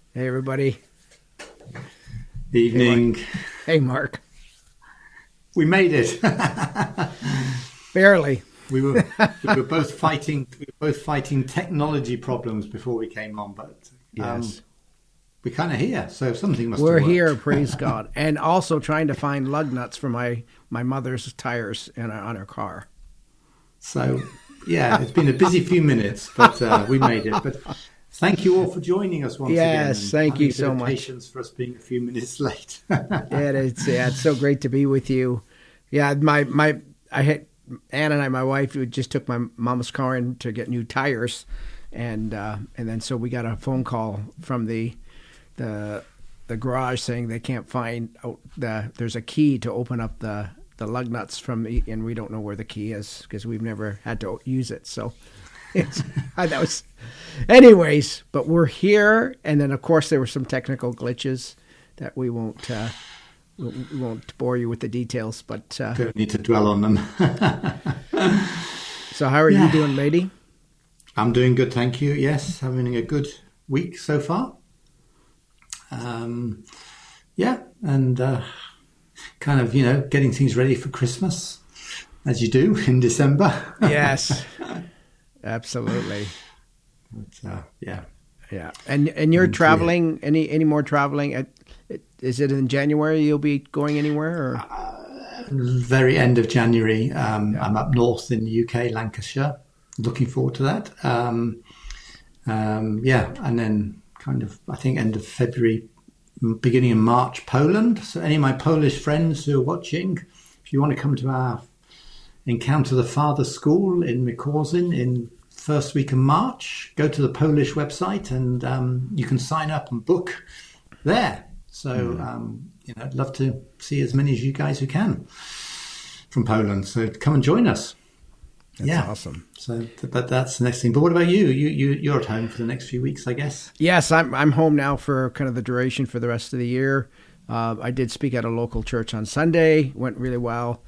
Hey, everybody. Evening. Hey, Mark. We made it. Barely. We were both fighting. We were both fighting technology problems before we came on, but Yes. we're kind of here. So something must We're have worked. here, praise God. And also trying to find lug nuts for my mother's tires on her car. So yeah, it's been a busy few minutes, but we made it. But thank you all for joining us once again. Yes, thank you so much. Patience for us being a few minutes late. It's so great to be with you. Yeah, I had Ann and my wife, we just took my mom's car in to get new tires, and then so we got a phone call from the garage saying they can't find there's a key to open up the lug nuts and we don't know where the key is because we've never had to use it. So anyways, but we're here, and then of course there were some technical glitches that we won't bore you with the details, but Don't need to dwell on them. So how are you doing, matey? I'm doing good, thank you. Yes, having a good week so far. And kind of, getting things ready for Christmas, as you do in December. Yes, absolutely. But, yeah. And you're traveling? Any more traveling? Is it in January you'll be going anywhere? Or? Very end of January. I'm up north in the UK, Lancashire. Looking forward to that. And then kind of, I think, end of February, beginning of March, Poland. So any of my Polish friends who are watching, if you want to come to our Encounter the Father School in Mykorzin in first week of March, go to the Polish website and you can sign up and book there. So, I'd love to see as many of you guys who can from Poland. So come and join us. That's awesome. So, but that's the next thing. But what about you? You're at home for the next few weeks, I guess. Yes, I'm home now for kind of the duration for the rest of the year. I did speak at a local church on Sunday. Went really well.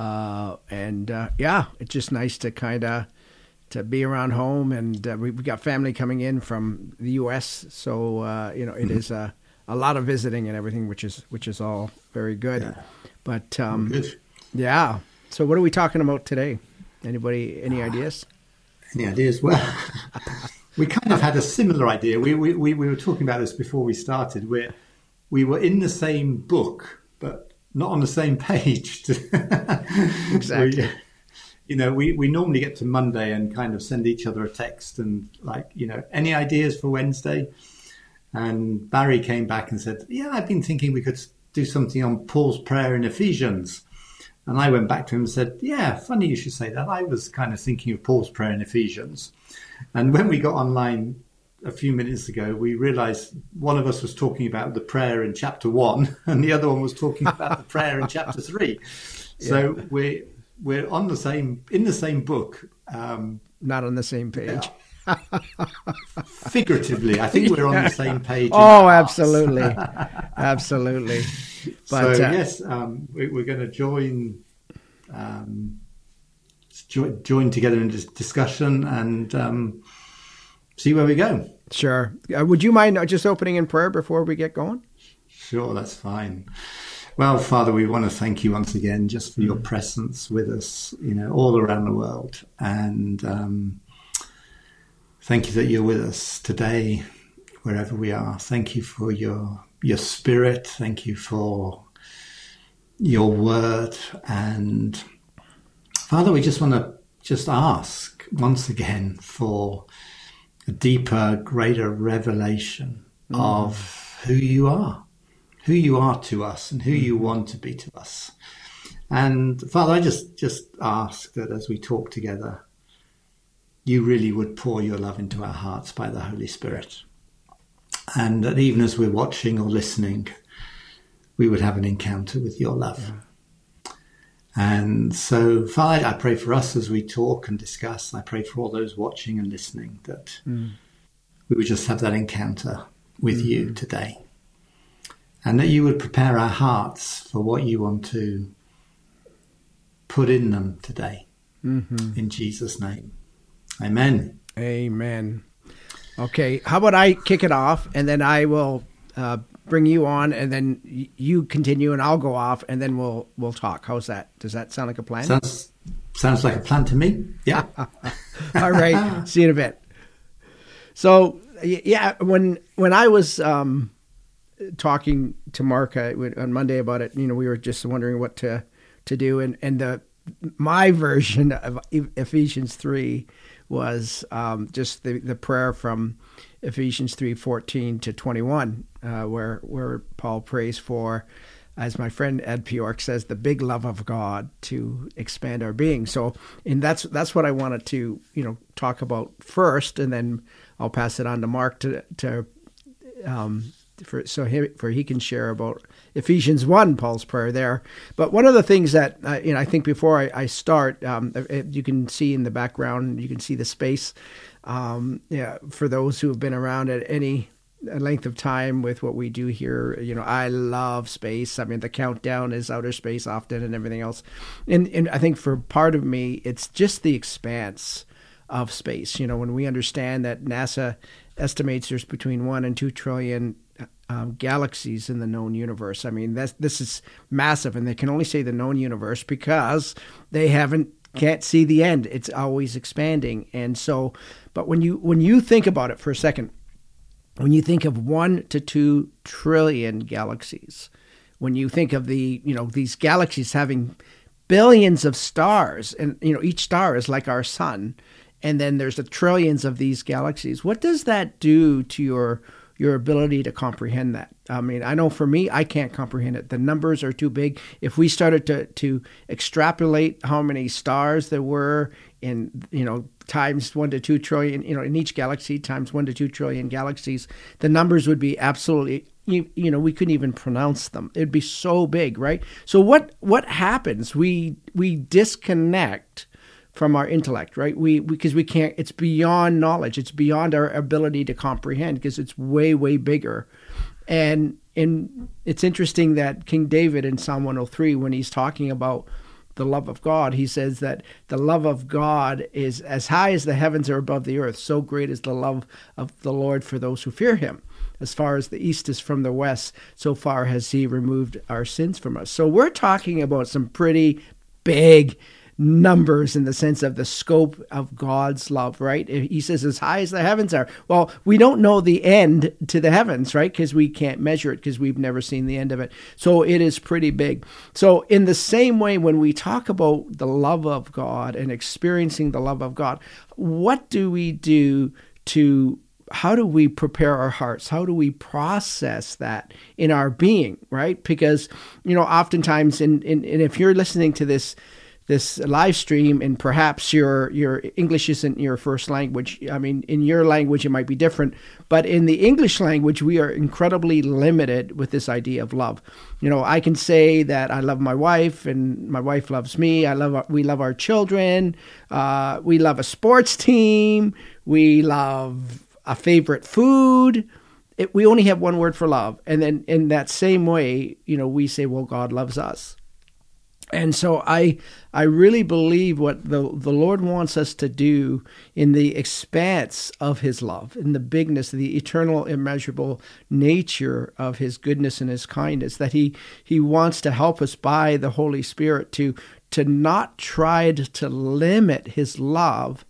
It's just nice to kind of to be around home, and we've got family coming in from the U.S. So it is a lot of visiting and everything, which is all very good. Yeah. But good. Yeah. So what are we talking about today? Anybody? Any ideas? Any ideas? Well, we kind of had a similar idea. We were talking about this before we started. We were in the same book, but not on the same page. Exactly. We normally get to Monday and kind of send each other a text and any ideas for Wednesday? And Barry came back and said, yeah, I've been thinking we could do something on Paul's prayer in Ephesians. And I went back to him and said, yeah, funny you should say that. I was kind of thinking of Paul's prayer in Ephesians. And when we got online a few minutes ago, we realized one of us was talking about the prayer in chapter 1 and the other one was talking about the prayer in chapter 3. So we're in the same book. Not on the same page. Figuratively, I think we're on the same page. Oh, absolutely. Absolutely. But, so, yes, we're going to join together in this discussion and see where we go. Sure. Would you mind just opening in prayer before we get going? Sure, that's fine. Well, Father, we want to thank you once again just for your presence with us, all around the world. And thank you that you're with us today, wherever we are. Thank you for your spirit. Thank you for your word. And Father, we just want to ask once again for a deeper, greater revelation of who you are to us and who you want to be to us. And Father, I just ask that as we talk together, you really would pour your love into our hearts by the Holy Spirit. And that even as we're watching or listening, we would have an encounter with your love. Yeah. And so, Father, I pray for us as we talk and discuss. I pray for all those watching and listening that we would just have that encounter with you today. And that you would prepare our hearts for what you want to put in them today. In Jesus' name. Amen. Amen. Okay, how about I kick it off, and then I will bring you on, and then you continue, and I'll go off, and then we'll talk. How's that? Does that sound like a plan? Sounds like a plan to me. Yeah. All right. See you in a bit. So yeah, when I was talking to Mark on Monday about it, we were just wondering what to do, and my version of Ephesians 3 was just the prayer from Ephesians 3:14 to 21, where Paul prays for, as my friend Ed Bjork says, the big love of God to expand our being. So, and that's what I wanted to talk about first, and then I'll pass it on to Mark for he can share about Ephesians 1, Paul's prayer there. But one of the things that I think before I start, you can see in the background, you can see the space. For those who have been around at any length of time with what we do here, I love space. I mean, the countdown is outer space often and everything else. And I think for part of me, it's just the expanse of space. When we understand that NASA estimates there's between 1 and 2 trillion galaxies in the known universe. I mean, this is massive, and they can only say the known universe because they can't see the end. It's always expanding. And so, but when you think about it for a second, when you think of 1 to 2 trillion galaxies, when you think of these galaxies having billions of stars, and each star is like our sun, and then there's the trillions of these galaxies, what does that do to your ability to comprehend that? I mean, I know for me, I can't comprehend it. The numbers are too big. If we started to extrapolate how many stars there were in, times 1 to 2 trillion, in each galaxy times 1 to 2 trillion galaxies, the numbers would be absolutely, we couldn't even pronounce them. It'd be so big, right? So what happens? We disconnect from our intellect, right? Because we can't, it's beyond knowledge. It's beyond our ability to comprehend because it's way, way bigger. And it's interesting that King David in Psalm 103, when he's talking about the love of God, he says that the love of God is as high as the heavens are above the earth. So great is the love of the Lord for those who fear him. As far as the east is from the west, so far has he removed our sins from us. So we're talking about some pretty big numbers in the sense of the scope of God's love, right? He says as high as the heavens are. Well, we don't know the end to the heavens, right? Because we can't measure it because we've never seen the end of it. So it is pretty big. So in the same way, when we talk about the love of God and experiencing the love of God, what do we do how do we prepare our hearts? How do we process that in our being, right? Because, oftentimes, and if you're listening to this live stream and perhaps your English isn't your first language. I mean, in your language, it might be different, but in the English language, we are incredibly limited with this idea of love. I can say that I love my wife and my wife loves me. We love our children. We love a sports team. We love a favorite food. We only have one word for love. And then in that same way, we say, well, God loves us. And so I really believe what the Lord wants us to do in the expanse of his love, in the bigness, the eternal, immeasurable nature of his goodness and his kindness, that he wants to help us by the Holy Spirit to not try to limit his love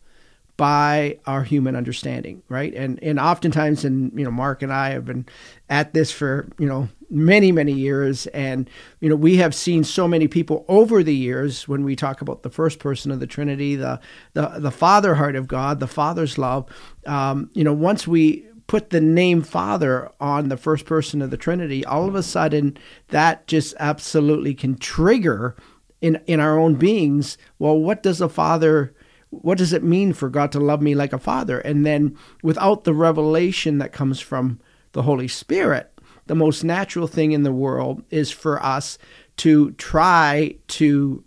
by our human understanding, right? And oftentimes, Mark and I have been at this for, many, many years. And, we have seen so many people over the years when we talk about the first person of the Trinity, the Father heart of God, the Father's love, once we put the name Father on the first person of the Trinity, all of a sudden that just absolutely can trigger in our own beings, well, what does it mean for God to love me like a father? And then without the revelation that comes from the Holy Spirit, the most natural thing in the world is for us to try to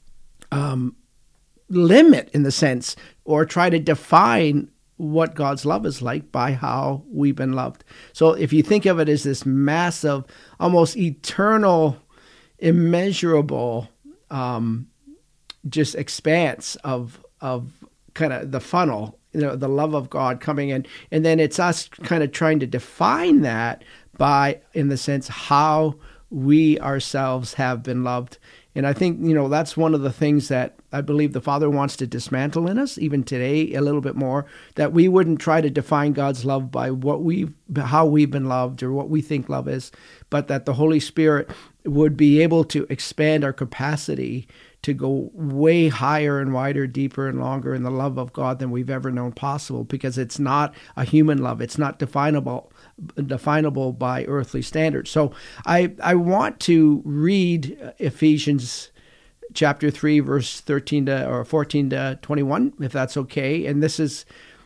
limit, in the sense, or try to define what God's love is like by how we've been loved. So if you think of it as this massive, almost eternal, immeasurable, just expanse of kind of the funnel, the love of God coming in. And then it's us kind of trying to define that by, in the sense, how we ourselves have been loved. And I think, that's one of the things that I believe the Father wants to dismantle in us, even today, a little bit more, that we wouldn't try to define God's love by how we've been loved or what we think love is, but that the Holy Spirit would be able to expand our capacity to go way higher and wider, deeper and longer in the love of God than we've ever known possible, because it's not a human love. It's not definable by earthly standards. So I want to read Ephesians chapter 3, verse 14 to 21, if that's okay. And this is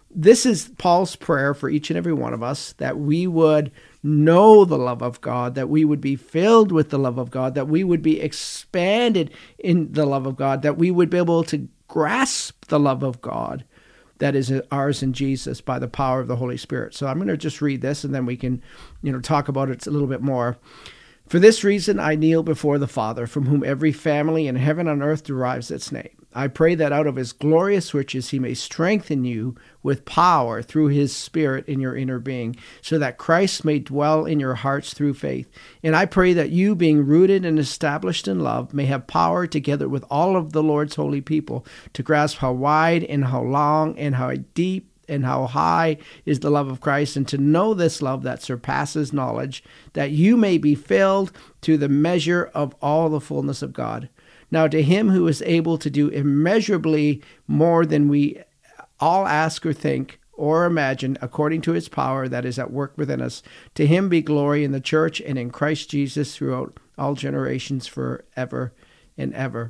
Paul's prayer for each and every one of us, that we would know the love of God, that we would be filled with the love of God, that we would be expanded in the love of God, that we would be able to grasp the love of God that is ours in Jesus by the power of the Holy Spirit. So I'm going to just read this, and then we can, talk about it a little bit more. For this reason, I kneel before the Father, from whom every family in heaven and earth derives its name. I pray that out of his glorious riches he may strengthen you with power through his Spirit in your inner being, so that Christ may dwell in your hearts through faith. And I pray that you, being rooted and established in love, may have power, together with all of the Lord's holy people, to grasp how wide and how long and how deep and how high is the love of Christ, and to know this love that surpasses knowledge, that you may be filled to the measure of all the fullness of God. Now to him who is able to do immeasurably more than we all ask or think or imagine, according to his power that is at work within us, to him be glory in the church and in Christ Jesus throughout all generations, forever and ever.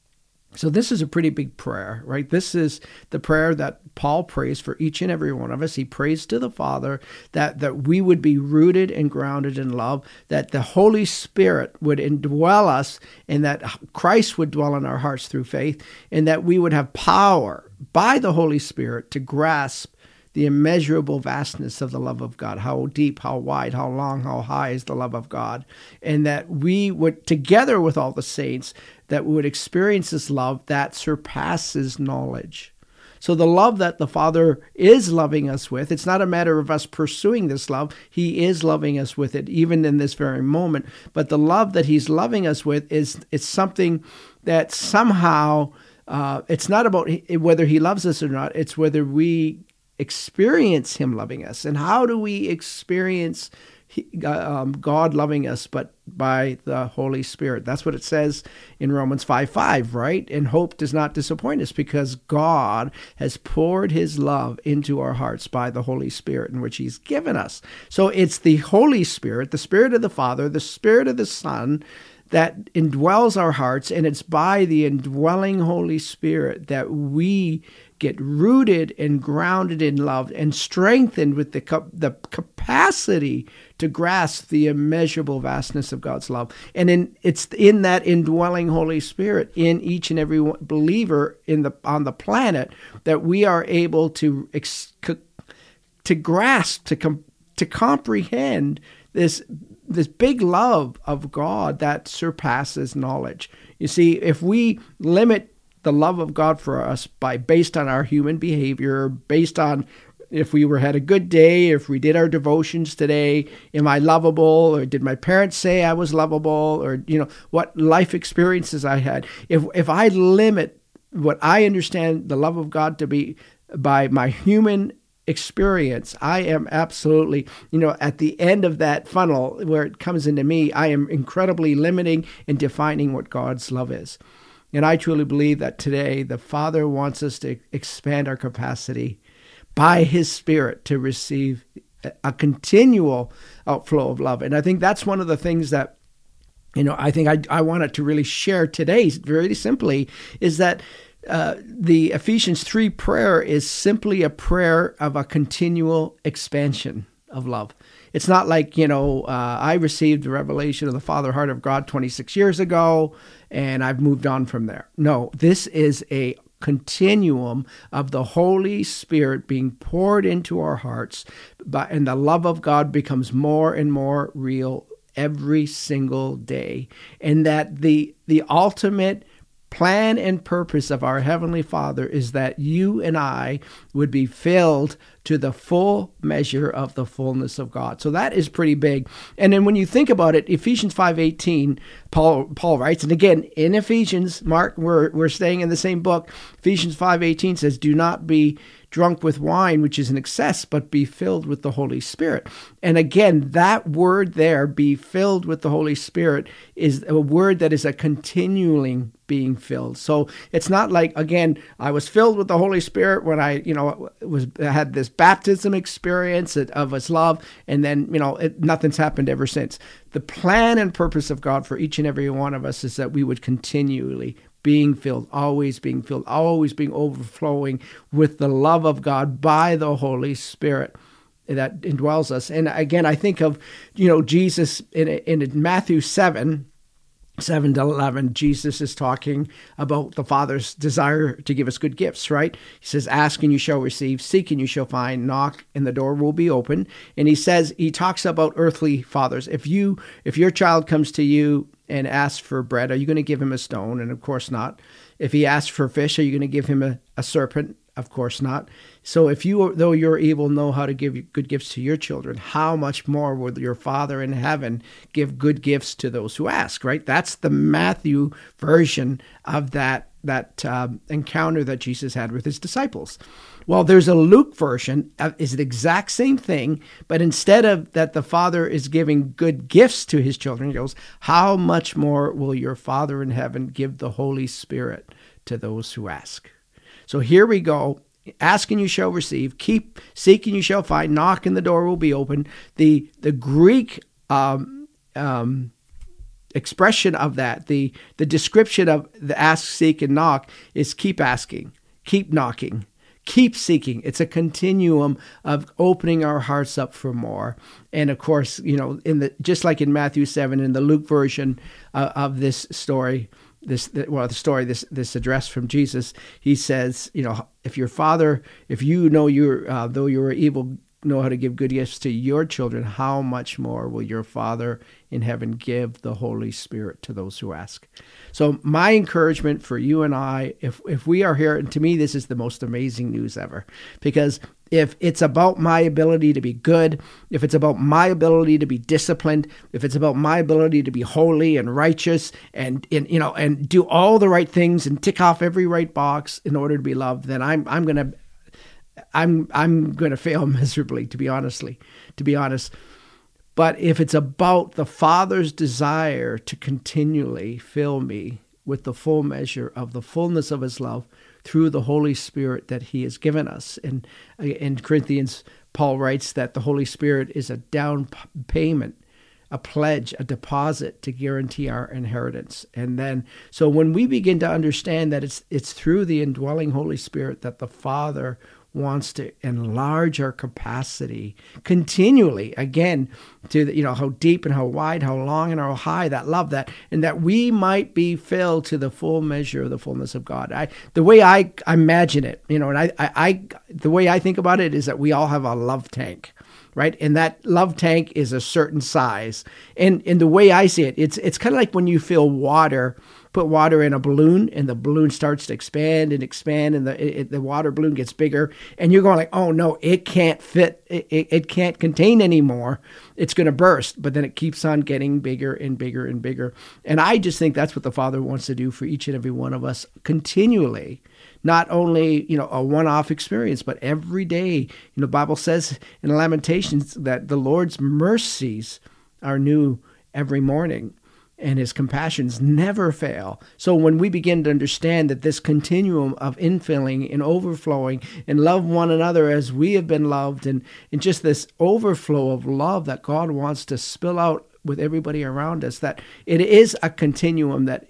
So this is a pretty big prayer, right? This is the prayer that Paul prays for each and every one of us. He prays to the Father that we would be rooted and grounded in love, that the Holy Spirit would indwell us, and that Christ would dwell in our hearts through faith, and that we would have power by the Holy Spirit to grasp the immeasurable vastness of the love of God, how deep, how wide, how long, how high is the love of God, and that we would, together with all the saints, that we would experience this love that surpasses knowledge. So the love that the Father is loving us with, it's not a matter of us pursuing this love. He is loving us with it, even in this very moment. But the love that he's loving us with it's something that somehow, it's not about whether he loves us or not. It's whether we experience him loving us. And how do we experience God loving us? But by the Holy Spirit. That's what it says in Romans 5:5, right? And hope does not disappoint us, because God has poured his love into our hearts by the Holy Spirit, in which he's given us. So it's the Holy Spirit, the Spirit of the Father, the Spirit of the Son, that indwells our hearts, and it's by the indwelling Holy Spirit that we get rooted and grounded in love and strengthened with the capacity to grasp the immeasurable vastness of God's love. And it's in that indwelling Holy Spirit in each and every believer on the planet that we are able to grasp, to comprehend this big love of God that surpasses knowledge. You see, if we limit the love of God for us based on our human behavior, based on if we had a good day, if we did our devotions today, am I lovable, or did my parents say I was lovable, or what life experiences I had. If I limit what I understand the love of God to be by my human experience, I am absolutely, at the end of that funnel where it comes into me, I am incredibly limiting and defining what God's love is. And I truly believe that today the Father wants us to expand our capacity by his Spirit to receive a continual outflow of love. And I think that's one of the things that, I think I wanted to really share today, very simply, is that the Ephesians 3 prayer is simply a prayer of a continual expansion of love. It's not like, I received the revelation of the Father heart of God 26 years ago, and I've moved on from there. No, this is a continuum of the Holy Spirit being poured into our hearts, and the love of God becomes more and more real every single day. And that the ultimate plan and purpose of our Heavenly Father is that you and I would be filled to the full measure of the fullness of God. So that is pretty big. And then when you think about it, Ephesians 5:18, Paul writes, and again, in Ephesians, Mark, we're staying in the same book. Ephesians 5:18 says, do not be drunk with wine, which is an excess, but be filled with the Holy Spirit. And again, that word there, be filled with the Holy Spirit, is a word that is a continuing being filled. So it's not like, again, I was filled with the Holy Spirit when I had this baptism experience of His love, and then, nothing's happened ever since. The plan and purpose of God for each and every one of us is that we would continually being filled, always being overflowing with the love of God by the Holy Spirit that indwells us. And again, I think of, Jesus in Matthew 7:7-11, Jesus is talking about the Father's desire to give us good gifts, right? He says, ask and you shall receive, seek and you shall find, knock and the door will be open. And he talks about earthly fathers. If your child comes to you and asks for bread, are you going to give him a stone? And of course not. If he asks for fish, are you going to give him a serpent? Of course not. So if you, though you're evil, know how to give good gifts to your children, how much more will your Father in heaven give good gifts to those who ask, right? That's the Matthew version of that encounter that Jesus had with his disciples. Well, there's a Luke version, is the exact same thing, but instead of that the Father is giving good gifts to his children, he goes, how much more will your Father in heaven give the Holy Spirit to those who ask? So here we go. Ask and you shall receive. Keep seeking, you shall find. Knock and the door will be open. The Greek expression of that, the description of the ask, seek, and knock is keep asking, keep knocking, keep seeking. It's a continuum of opening our hearts up for more. And of course, just like in Matthew 7, in the Luke version of this story, this address from Jesus, he says, if your Father, if you know though you are evil, know how to give good gifts to your children, how much more will your Father in heaven give the Holy Spirit to those who ask? So my encouragement for you and I, if we are here, and to me this is the most amazing news ever, because if it's about my ability to be good, if it's about my ability to be disciplined, if it's about my ability to be holy and righteous and do all the right things and tick off every right box in order to be loved, then I'm going to fail miserably, to be honest. But if it's about the Father's desire to continually fill me with the full measure of the fullness of his love through the Holy Spirit that he has given us. And in Corinthians, Paul writes that the Holy Spirit is a down payment, a pledge, a deposit to guarantee our inheritance. And then, so when we begin to understand that it's through the indwelling Holy Spirit that the Father wants to enlarge our capacity continually, again, to how deep and how wide, how long and how high, that love, and that we might be filled to the full measure of the fullness of God. The way I imagine it, and the way I think about it is that we all have a love tank, right? And that love tank is a certain size. And the way I see it, it's kind of like when you fill water, put water in a balloon, and the balloon starts to expand, and the water balloon gets bigger, and you're going like, oh no, it can't fit, it can't contain anymore, it's going to burst. But then it keeps on getting bigger and bigger and bigger. And I just think that's what the Father wants to do for each and every one of us continually. Not only, a one-off experience, but every day. The Bible says in Lamentations that the Lord's mercies are new every morning, and his compassions never fail. So when we begin to understand that this continuum of infilling and overflowing and love one another as we have been loved, and just this overflow of love that God wants to spill out with everybody around us, that it is a continuum that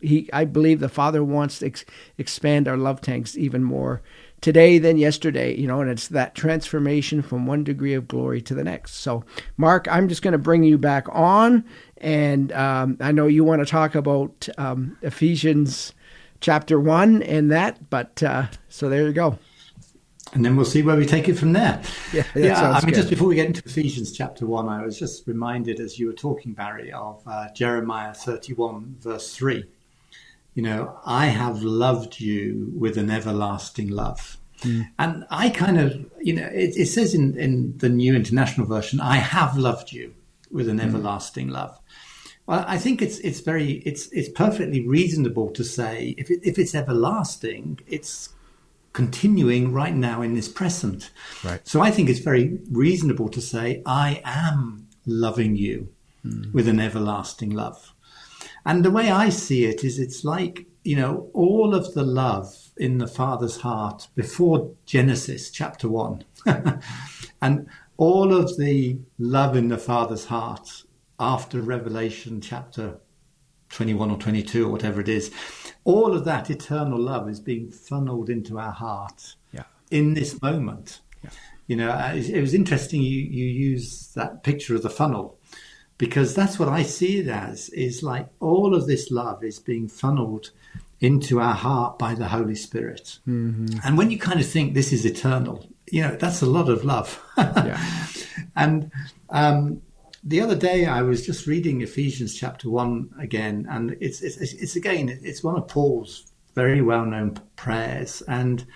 I believe the Father wants to expand our love tanks even more today than yesterday, and it's that transformation from one degree of glory to the next. So, Mark, I'm just going to bring you back on, and I know you want to talk about Ephesians chapter 1 and that, but so there you go. And then we'll see where we take it from there. Yeah, just before we get into Ephesians chapter 1, I was just reminded as you were talking, Barry, of Jeremiah 31, verse 3, I have loved you with an everlasting love. And I kind of, it says in the New International Version, I have loved you with an everlasting love. Well, I think it's perfectly reasonable to say if it's everlasting, it's continuing right now in this present. Right. So I think it's very reasonable to say I am loving you with an everlasting love. And the way I see it is it's like, all of the love in the Father's heart before Genesis chapter 1 and all of the love in the Father's heart after Revelation chapter 21 or 22 or whatever it is, all of that eternal love is being funneled into our heart in this moment. Yeah. It was interesting you use that picture of the funnel, because that's what I see it as, is like all of this love is being funneled into our heart by the Holy Spirit. Mm-hmm. And when you kind of think this is eternal, that's a lot of love. And the other day I was just reading Ephesians chapter 1 again, and it's one of Paul's very well-known prayers. And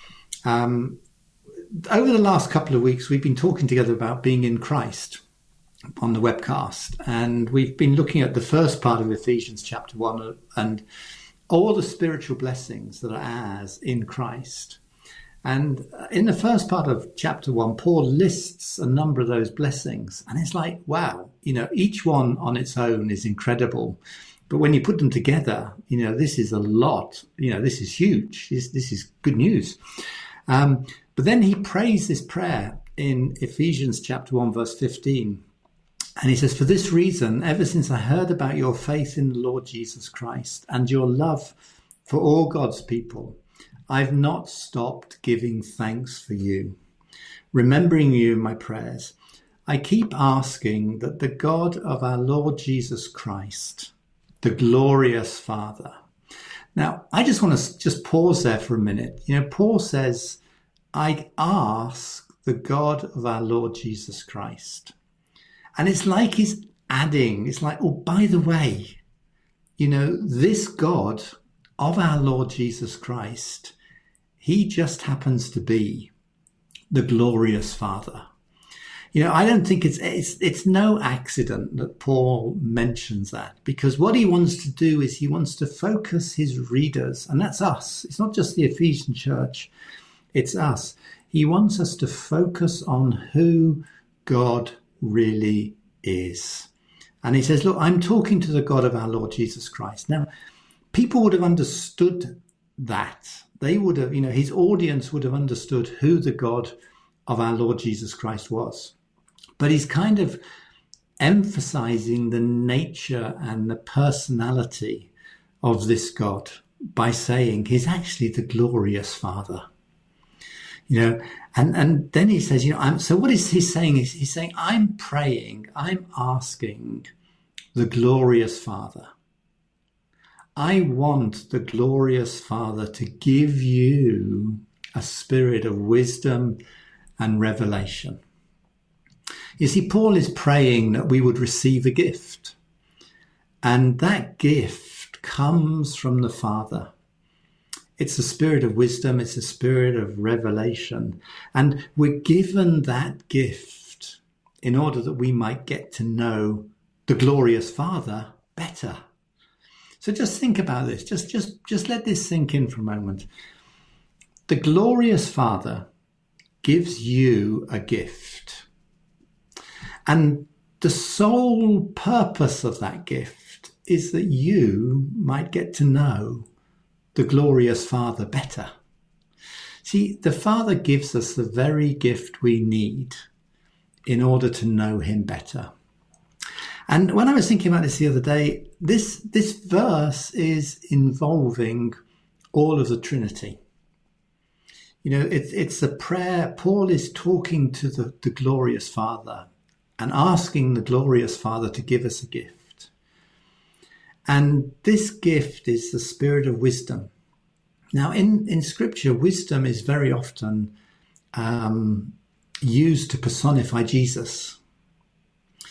over the last couple of weeks, we've been talking together about being in Christ on the webcast, and we've been looking at the first part of Ephesians chapter 1 and all the spiritual blessings that are ours in Christ. And in the first part of chapter 1, Paul lists a number of those blessings, and it's like, wow, each one on its own is incredible, but when you put them together, this is a lot. This is huge. This is good news. But then he prays this prayer in Ephesians chapter 1 verse 15. And he says, for this reason, ever since I heard about your faith in the Lord Jesus Christ and your love for all God's people, I've not stopped giving thanks for you, remembering you in my prayers. I keep asking that the God of our Lord Jesus Christ, the glorious Father. Now, I just want to just pause there for a minute. Paul says, I ask the God of our Lord Jesus Christ. And it's like he's adding, it's like, oh, by the way, this God of our Lord Jesus Christ, he just happens to be the glorious Father. I don't think it's no accident that Paul mentions that, because what he wants to do is he wants to focus his readers, and that's us. It's not just the Ephesian church, it's us. He wants us to focus on who God really is. And he says, look, I'm talking to the God of our Lord Jesus Christ. Now, people would have understood that. They would have, his audience would have understood who the God of our Lord Jesus Christ was. But he's kind of emphasizing the nature and the personality of this God by saying he's actually the glorious Father. And then he says, so what is he saying? He's saying, I'm praying, I'm asking the glorious Father. I want the glorious Father to give you a spirit of wisdom and revelation. You see, Paul is praying that we would receive a gift. And that gift comes from the Father. It's a spirit of wisdom. It's a spirit of revelation. And we're given that gift in order that we might get to know the glorious Father better. So just think about this. Just let this sink in for a moment. The glorious Father gives you a gift. And the sole purpose of that gift is that you might get to know the glorious Father better. See, the Father gives us the very gift we need in order to know him better. And when I was thinking about this the other day, this verse is involving all of the Trinity. It's a prayer. Paul is talking to the glorious Father and asking the glorious Father to give us a gift. And this gift is the spirit of wisdom. Now, in Scripture, wisdom is very often used to personify Jesus.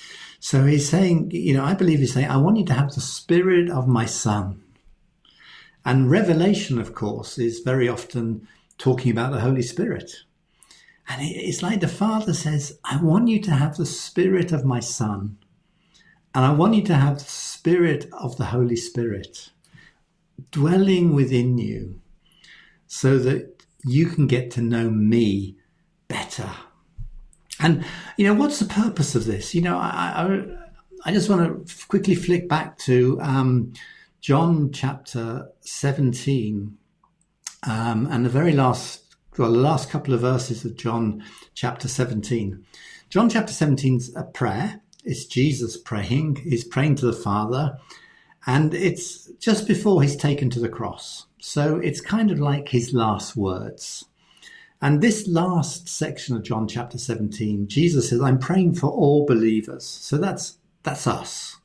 So he's saying, I believe he's saying, I want you to have the spirit of my son. And revelation, of course, is very often talking about the Holy Spirit. And it's like the Father says, I want you to have the Spirit of my Son. And I want you to have the Spirit of the Holy Spirit dwelling within you so that you can get to know me better. And, what's the purpose of this? I just want to quickly flick back to John chapter 17 and the last couple of verses of John chapter 17. John chapter 17 is a prayer. It's Jesus praying. He's praying to the Father. And it's just before he's taken to the cross. So it's kind of like his last words. And this last section of John chapter 17, Jesus says, I'm praying for all believers. So that's us,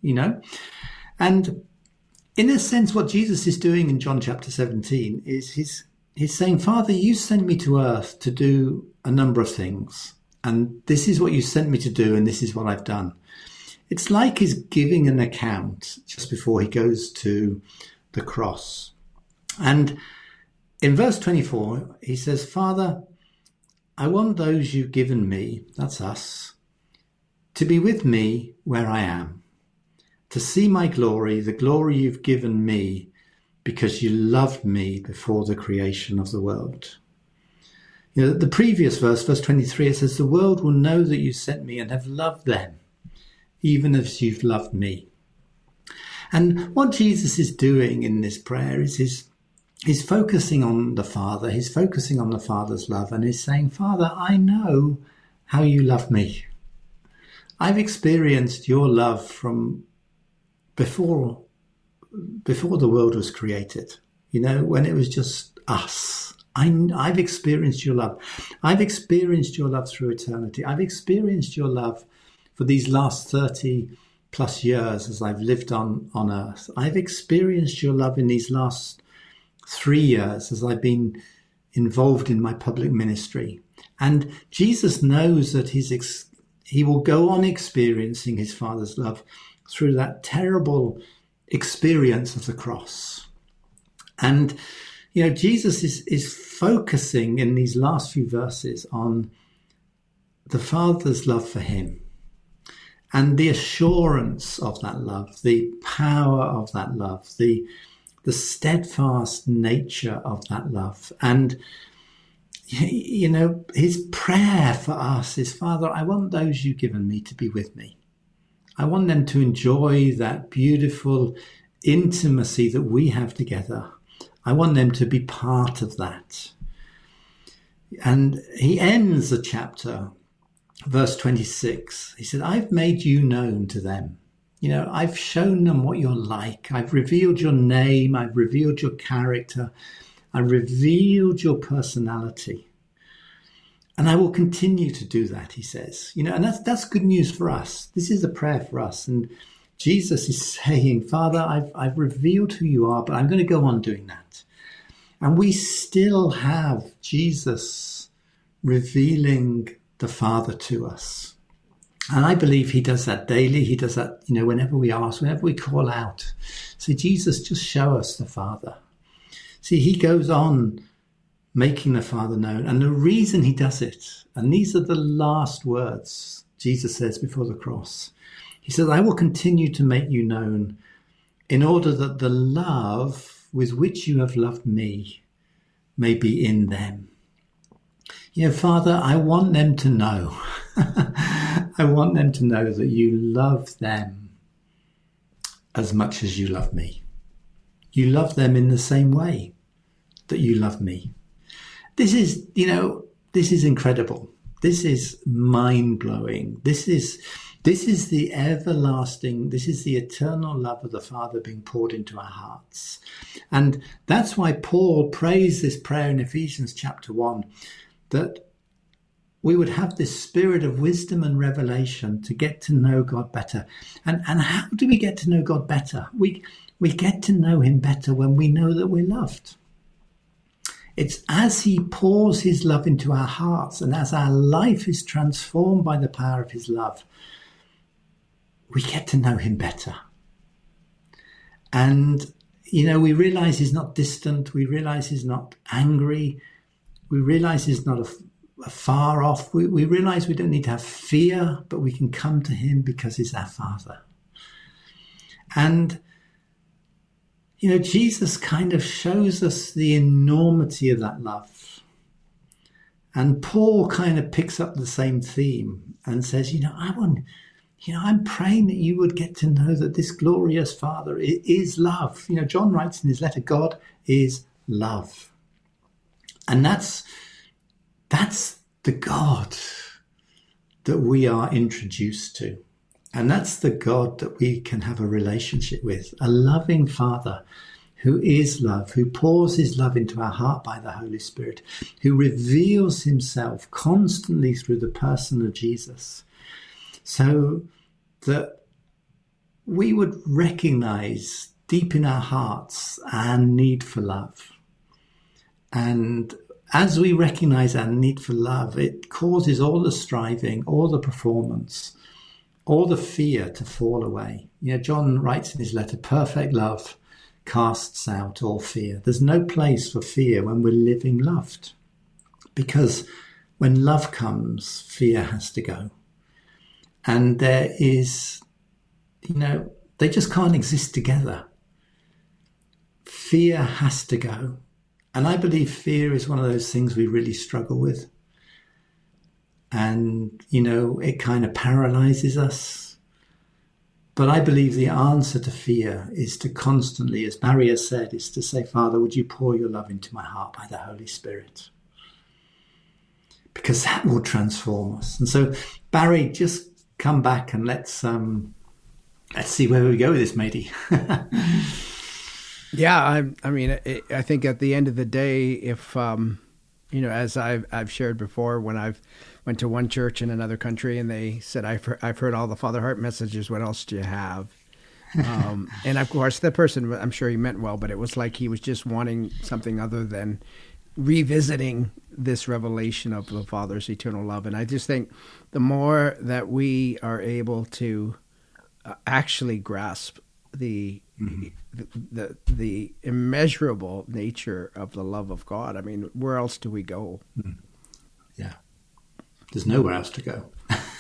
And in a sense, what Jesus is doing in John chapter 17 is he's saying, Father, you sent me to earth to do a number of things. And this is what you sent me to do, and this is what I've done. It's like he's giving an account just before he goes to the cross. And in verse 24, he says, Father, I want those you've given me, that's us, to be with me where I am, to see my glory, the glory you've given me, because you loved me before the creation of the world. The previous verse 23, it says, the world will know that you sent me and have loved them, even as you've loved me. And what Jesus is doing in this prayer is he's focusing on the Father. He's focusing on the Father's love, and he's saying, Father, I know how you love me. I've experienced your love from before the world was created, when it was just us. I've experienced your love. I've experienced your love through eternity. I've experienced your love for these last 30 plus years as I've lived on earth. I've experienced your love in these last 3 years as I've been involved in my public ministry. And Jesus knows that he will go on experiencing his Father's love through that terrible experience of the cross. And, Jesus is focusing in these last few verses on the Father's love for him and the assurance of that love, the power of that love, the steadfast nature of that love. And, his prayer for us is, Father, I want those you've given me to be with me. I want them to enjoy that beautiful intimacy that we have together. I want them to be part of that. And he ends the chapter, verse 26. He said, I've made you known to them. I've shown them what you're like. I've revealed your name. I've revealed your character. I've revealed your personality. And I will continue to do that, he says. And that's good news for us. This is a prayer for us. And Jesus is saying, Father, I've revealed who you are, but I'm going to go on doing that. And we still have Jesus revealing the Father to us. And I believe he does that daily. He does that, whenever we ask, whenever we call out. So Jesus, just show us the Father. See, he goes on making the Father known. And the reason he does it, and these are the last words Jesus says before the cross. He says, I will continue to make you known in order that the love with which you have loved me may be in them. Father, I want them to know. I want them to know that you love them as much as you love me. You love them in the same way that you love me. This is, this is incredible. This is mind-blowing. This is the everlasting, this is the eternal love of the Father being poured into our hearts. And that's why Paul prays this prayer in Ephesians chapter 1, that we would have this spirit of wisdom and revelation to get to know God better. And how do we get to know God better? We get to know him better when we know that we're loved. It's as he pours his love into our hearts and as our life is transformed by the power of his love, we get to know him better. And, we realize he's not distant. We realize he's not angry. We realize he's not a far off. We realize we don't need to have fear, but we can come to him because he's our Father. And, Jesus kind of shows us the enormity of that love. And Paul kind of picks up the same theme and says, I'm praying that you would get to know that this glorious Father is love. John writes in his letter, God is love. And that's the God that we are introduced to. And that's the God that we can have a relationship with, a loving Father who is love, who pours his love into our heart by the Holy Spirit, who reveals himself constantly through the person of Jesus, so that we would recognize deep in our hearts our need for love. And as we recognize our need for love, it causes all the striving, all the performance, all the fear to fall away. John writes in his letter, perfect love casts out all fear. There's no place for fear when we're living loved. Because when love comes, fear has to go. And there is, they just can't exist together. Fear has to go. And I believe fear is one of those things we really struggle with. And, it kind of paralyzes us. But I believe the answer to fear is to constantly, as Barry has said, is to say, Father, would you pour your love into my heart by the Holy Spirit? Because that will transform us. And so, Barry, just come back and let's see where we go with this, matey. Yeah, I think at the end of the day, if as I've shared before, when I've went to one church in another country and they said, I've heard all the Father Heart messages. What else do you have? And of course, the person, I'm sure he meant well, but it was like he was just wanting something other than revisiting this revelation of the Father's eternal love. And I just think the more that we are able to actually grasp the immeasurable nature of the love of God, I mean, where else do we go? Yeah, there's nowhere else to go.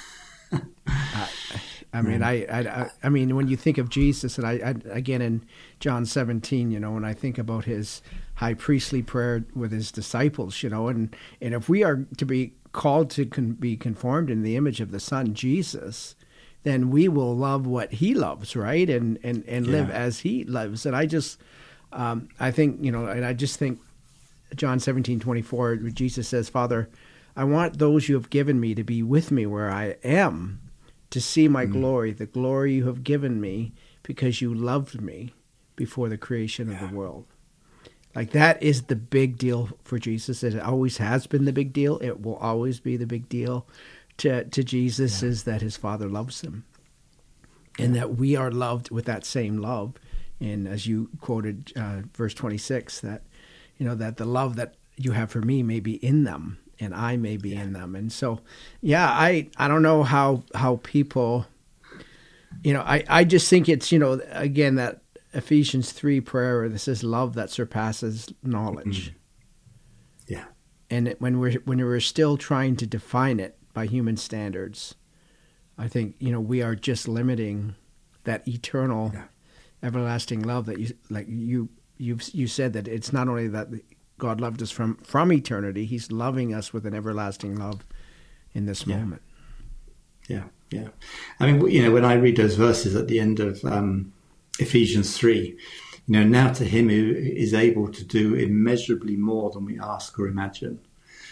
I mean, when you think of Jesus, and I again in John 17, when I think about his high priestly prayer with his disciples, and if we are to be called to be conformed in the image of the Son, Jesus, then we will love what he loves, right? And live as he lives. And I just, I think, and I just think John 17:24, Jesus says, Father, I want those you have given me to be with me where I am, to see my glory, the glory you have given me because you loved me before the creation of the world. Like, that is the big deal for Jesus. It always has been the big deal. It will always be the big deal to Jesus, is that his Father loves him. And that we are loved with that same love. And as you quoted verse 26, that, that the love that you have for me may be in them and I may be in them. And so, I don't know how people, I just think it's, again, that Ephesians 3 prayer, this is love that surpasses knowledge. Yeah. And when we're still trying to define it by human standards, I think, we are just limiting that eternal, everlasting love that you said, that it's not only that God loved us from eternity, he's loving us with an everlasting love in this moment. Yeah. I mean, when I read those verses at the end of Ephesians 3, now to him who is able to do immeasurably more than we ask or imagine.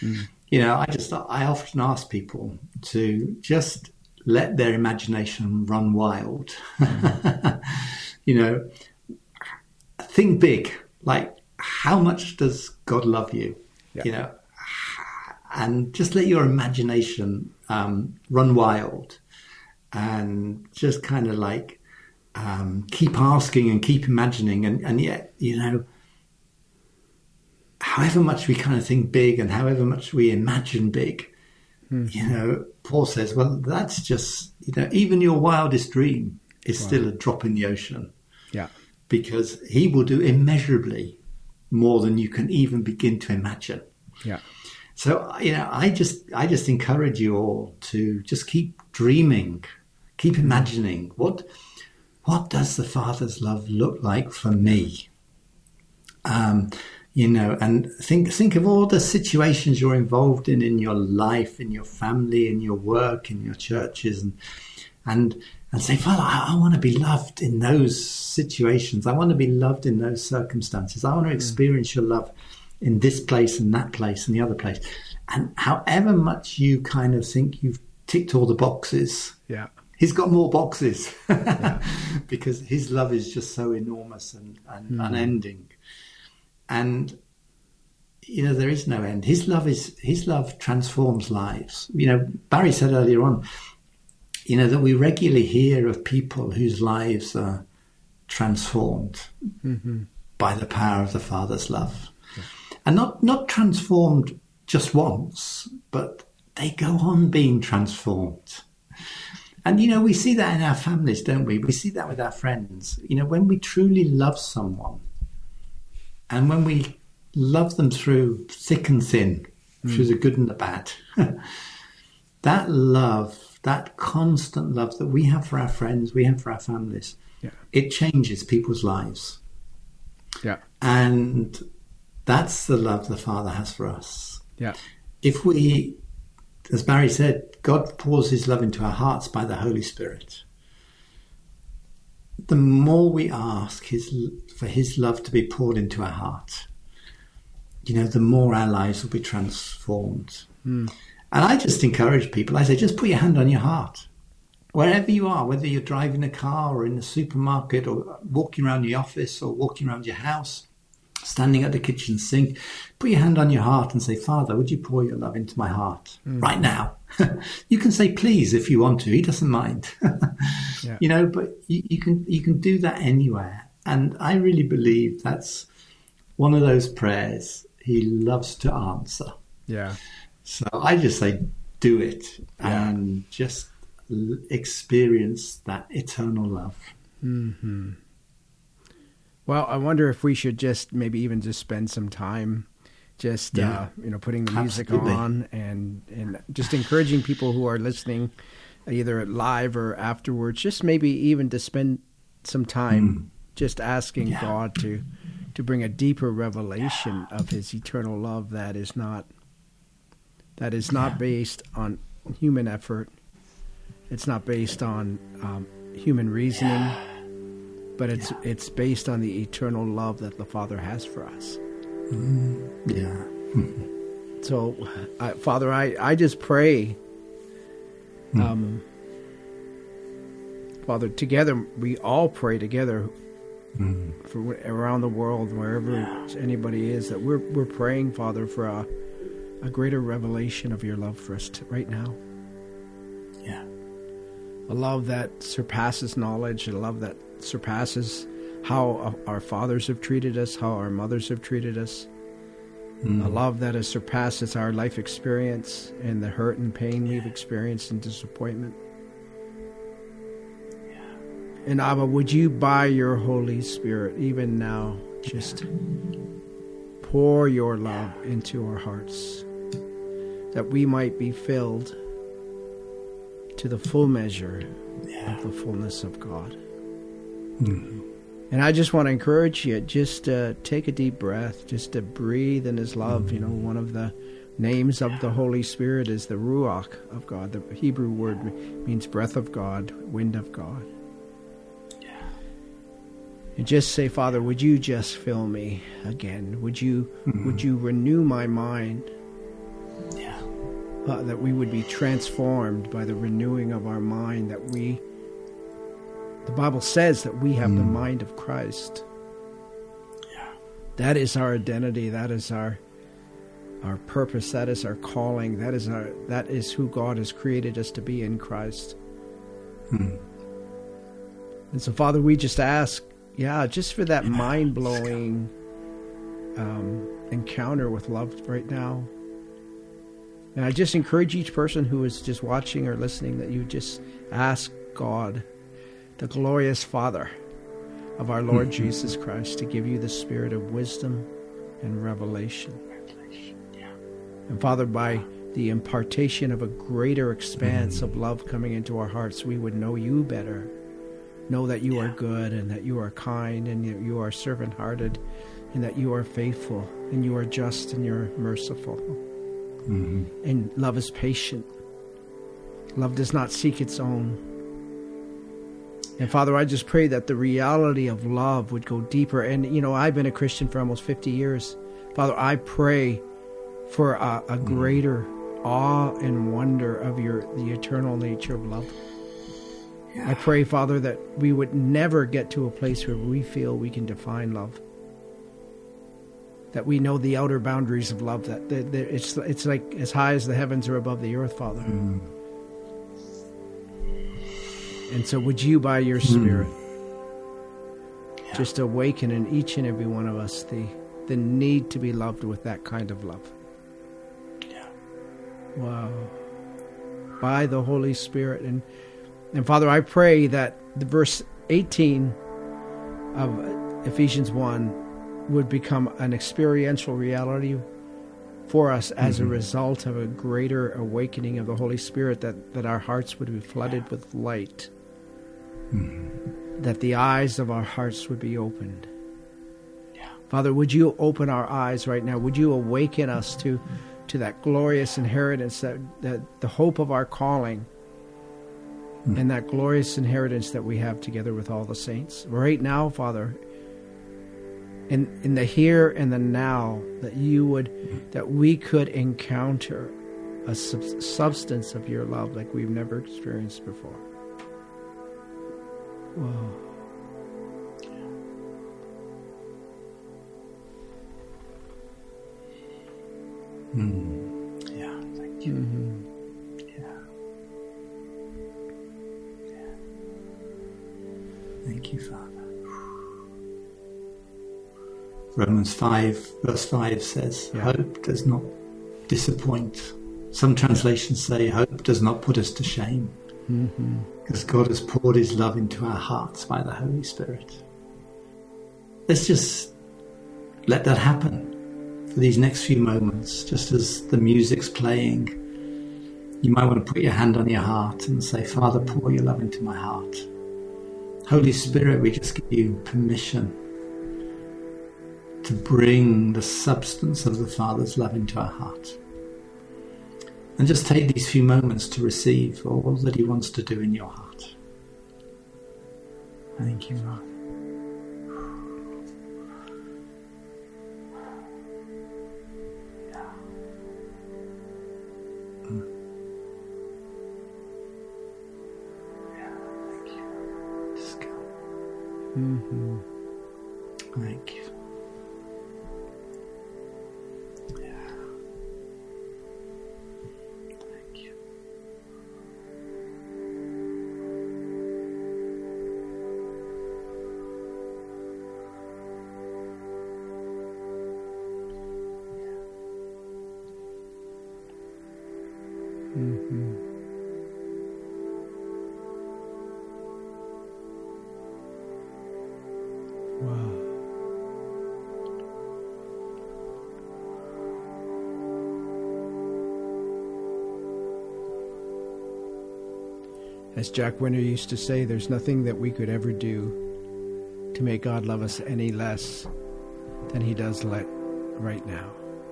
I often ask people to just let their imagination run wild. Think big. Like, how much does God love you? Yeah. And just let your imagination run wild, and just kind of like keep asking and keep imagining, and yet, however much we kind of think big and however much we imagine big, Paul says, well, that's just, even your wildest dream is still a drop in the ocean. Yeah. because he will do immeasurably more than you can even begin to imagine. Yeah. So, I just encourage you all to just keep dreaming, keep imagining. What does the Father's love look like for me? And think of all the situations you're involved in your life, in your family, in your work, in your churches, and say, Father, I want to be loved in those situations. I want to be loved in those circumstances. I want to experience your love in this place and that place and the other place. And however much you kind of think you've ticked all the boxes, yeah, he's got more boxes because his love is just so enormous and unending. And, there is no end. His love transforms lives. Barry said earlier on, that we regularly hear of people whose lives are transformed by the power of the Father's love. Yeah. And not transformed just once, but they go on being transformed. And, we see that in our families, don't we? We see that with our friends. When we truly love someone and when we love them through thick and thin, through the good and the bad, that love, that constant love that we have for our friends, we have for our families, it changes people's lives. Yeah. And that's the love the Father has for us. Yeah. If we, as Barry said, God pours his love into our hearts by the Holy Spirit. The more we ask for his love to be poured into our heart, the more our lives will be transformed. And I just encourage people, I say, just put your hand on your heart. Wherever you are, whether you're driving a car or in the supermarket or walking around the office or walking around your house, standing at the kitchen sink, put your hand on your heart and say, Father, would you pour your love into my heart right now? You can say please if you want to. He doesn't mind. But you can do that anywhere. And I really believe that's one of those prayers he loves to answer. Yeah. So I just say, do it and just experience that eternal love. Mm-hmm. Well, I wonder if we should just maybe even just spend some time just, putting the music on and just encouraging people who are listening either live or afterwards, just maybe even to spend some time just asking God to bring a deeper revelation of his eternal love that is not based on human effort. It's not based on human reasoning. But it's based on the eternal love that the Father has for us. So, Father, I just pray, Father, together, we all pray together for around the world, wherever anybody is, that we're praying, Father, for a greater revelation of your love for us right now. Yeah. A love that surpasses knowledge, a love that surpasses how our fathers have treated us, how our mothers have treated us. A love that surpasses our life experience and the hurt and pain we've experienced and disappointment. And Abba, would you, by your Holy Spirit, even now, just pour your love into our hearts, that we might be filled to the full measure of the fullness of God. And I just want to encourage you, just take a deep breath, just to breathe in his love. One of the names of the Holy Spirit is the Ruach of God. The Hebrew word means breath of God, wind of God. And just say, Father, would you just fill me again? Would you renew my mind? That we would be transformed by the renewing of our mind, that the Bible says that we have the mind of Christ. That is our identity. That is our purpose. That is our calling. That is who God has created us to be in Christ. And so, Father, we just ask, just for that mind-blowing encounter with love right now. And I just encourage each person who is just watching or listening that you just ask God, the glorious Father, of our Lord Jesus Christ to give you the spirit of wisdom and revelation. And Father, by the impartation of a greater expanse of love coming into our hearts, we would know you better, know that you are good and that you are kind and that you are servant-hearted and that you are faithful and you are just and you're merciful. And love is patient. Love does not seek its own. And Father, I just pray that the reality of love would go deeper. And, you know, I've been a Christian for almost 50 years. Father, I pray for a greater awe and wonder of the eternal nature of love. I pray, Father, that we would never get to a place where we feel we can define love. That we know the outer boundaries of love, that it's like as high as the heavens are above the earth, Father. And so would you, by your Spirit, just awaken in each and every one of us the need to be loved with that kind of love. Wow. By the Holy Spirit. And Father, I pray that the verse 18 of Ephesians 1 would become an experiential reality for us as a result of a greater awakening of the Holy Spirit, that our hearts would be flooded with light, that the eyes of our hearts would be opened. Father, would you open our eyes right now? Would you awaken us to that glorious inheritance, that the hope of our calling, and that glorious inheritance that we have together with all the saints. Right now, Father, in the here and the now, that we could encounter a substance of your love like we've never experienced before. Whoa. Yeah, thank you. Thank you, Father. Romans 5, verse 5 says, hope does not disappoint. Some translations say, hope does not put us to shame. Because God has poured his love into our hearts by the Holy Spirit. Let's just let that happen for these next few moments. Just as the music's playing, you might want to put your hand on your heart and say, Father, pour your love into my heart. Holy Spirit, we just give you permission to bring the substance of the Father's love into our heart. And just take these few moments to receive all that he wants to do in your heart. Thank you, Lord. Thank you. Just go. Thank you. Wow. As Jack Winter used to say, there's nothing that we could ever do to make God love us any less than he does right now.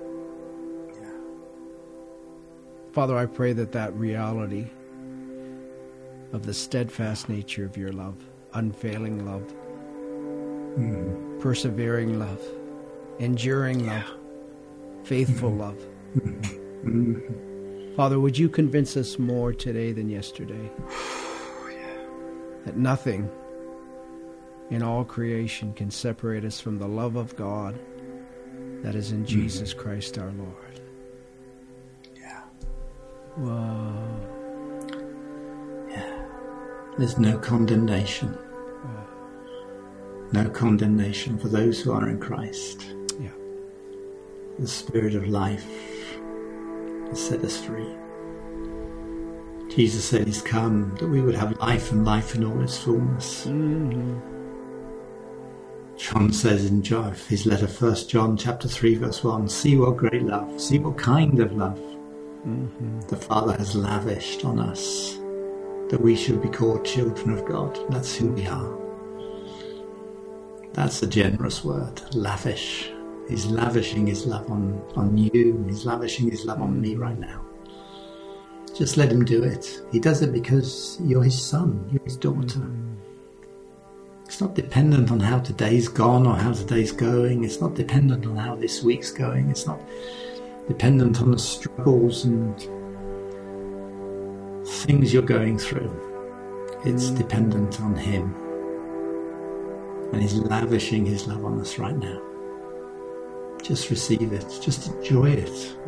Father, I pray that reality of the steadfast nature of your love, unfailing love, persevering love, enduring love, faithful love. Father, would you convince us more today than yesterday that nothing in all creation can separate us from the love of God that is in Jesus Christ our Lord. Whoa. There's no condemnation. No condemnation for those who are in Christ. The Spirit of life has set us free. Jesus said he's come that we would have life and life in all its fullness. John says in his letter, 1 John chapter 3, verse 1, see what great love, see what kind of love the Father has lavished on us, that we should be called children of God. That's who we are. That's a generous word, lavish. He's lavishing his love on you. He's lavishing his love on me right now. Just let him do it. He does it because you're his son, you're his daughter. It's not dependent on how today's gone or how today's going. It's not dependent on how this week's going. It's not dependent on the struggles and things you're going through. It's dependent on him. And he's lavishing his love on us right now. Just receive it. Just enjoy it.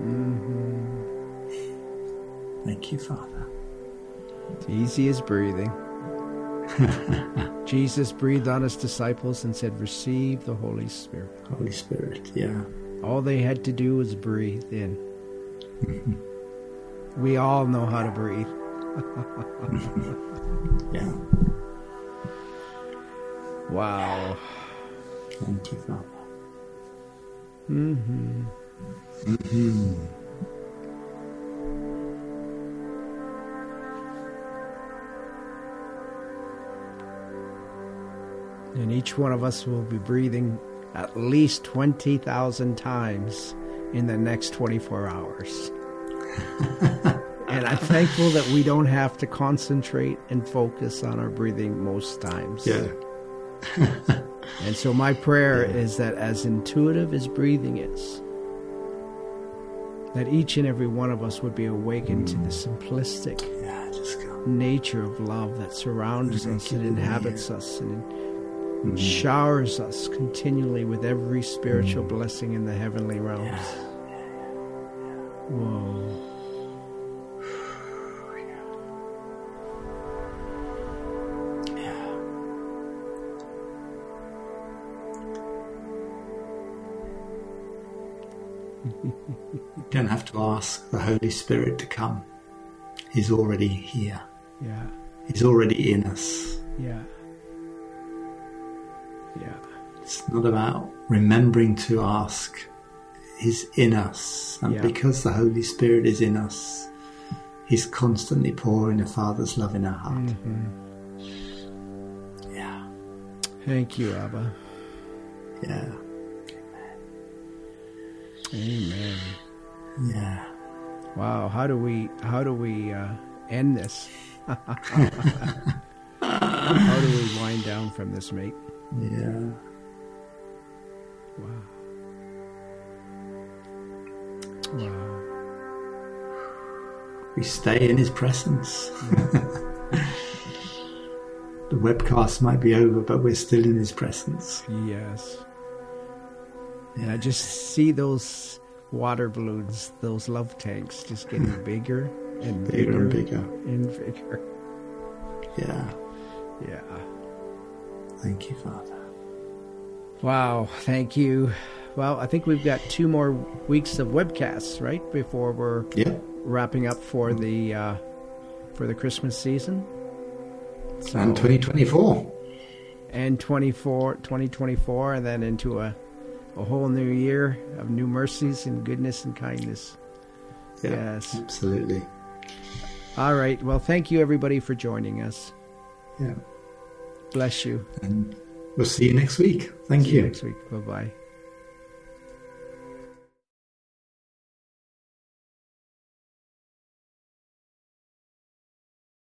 Thank you, Father. It's easy as breathing. Jesus breathed on his disciples and said, receive the Holy Spirit. Holy Spirit, yeah. All they had to do was breathe in. We all know how to breathe. Yeah. Wow. Thank you, Father. And each one of us will be breathing at least 20,000 times in the next 24 hours. And I'm thankful that we don't have to concentrate and focus on our breathing most times. Yeah. And so my prayer is that as intuitive as breathing is, that each and every one of us would be awakened to the simplistic nature of love that surrounds us and inhabits us and showers us continually with every spiritual blessing in the heavenly realms. Whoa. You don't have to ask the Holy Spirit to come. He's already here. Yeah. He's already in us. Yeah. Yeah. It's not about remembering to ask. He's in us. And because the Holy Spirit is in us, he's constantly pouring the Father's love in our heart. Yeah. Thank you, Abba. Yeah. Amen. Yeah. Wow. How do we end this? How do we wind down from this, mate? Yeah. Wow. Wow. We stay in his presence. The webcast might be over, but we're still in his presence. Yes. And I just see those water balloons, those love tanks, just getting bigger and bigger and bigger and bigger. Yeah. Yeah. Thank you, Father. Wow. Thank you. Well, I think we've got 2 more weeks of webcasts, right, before we're wrapping up for the Christmas season. So, and 2024. And 2024, and then into a whole new year of new mercies and goodness and kindness. Yeah, yes. Absolutely. All right. Well, thank you, everybody, for joining us. Yeah. Bless you. And we'll see you next week. Thank you. See you next week. Bye-bye.